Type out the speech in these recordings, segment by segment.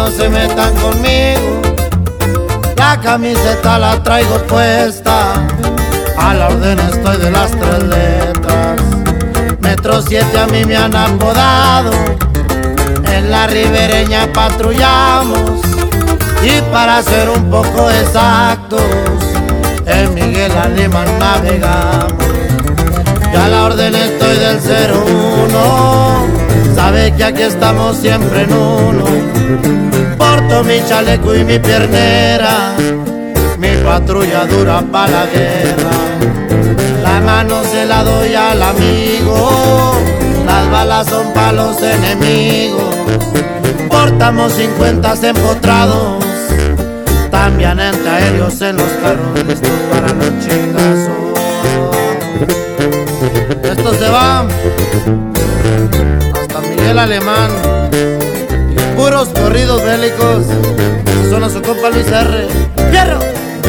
no se metan conmigo, la camiseta la traigo puesta, a la orden estoy de las 3 letras. Metro 7 a mí me han apodado, en la ribereña patrullamos, y para ser un poco exactos, en Miguel Alemán navegamos. Ya a la orden estoy del 01, sabe que aquí estamos siempre en uno. Porto mi chaleco y mi piernera, mi patrulla dura para la guerra. La mano se la doy al amigo, las balas son para los enemigos. Portamos 50 empotrados, también antiaéreos en los carros, listos para los chingazos. Esto se va hasta Miguel Alemán, puros corridos bélicos. Suena su compa Luis R. ¡Fierro!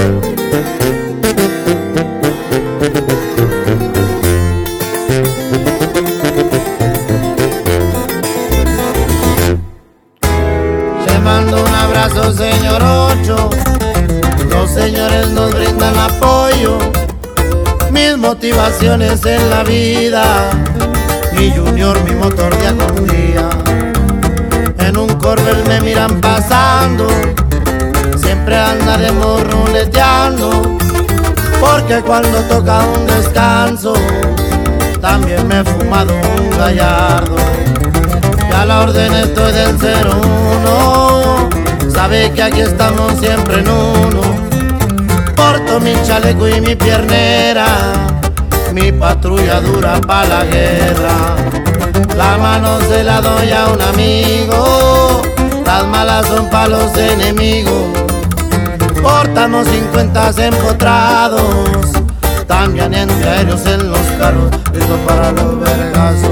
Le mando un abrazo, señor Ocho. Los señores nos brindan apoyo, mis motivaciones en la vida, mi Junior, mi motor día con día. En un Corvette me miran pasando, siempre andaremos ruleteando, porque cuando toca un descanso, también me he fumado un gallardo. Ya a la orden estoy del 01, sabe que aquí estamos siempre en uno. Porto mi chaleco y mi piernera, mi patrulla dura para la guerra. La mano se la doy a un amigo, las malas son para los enemigos. Portamos 50 empotrados, también antiaéreos en los carros, listo para los vergazos.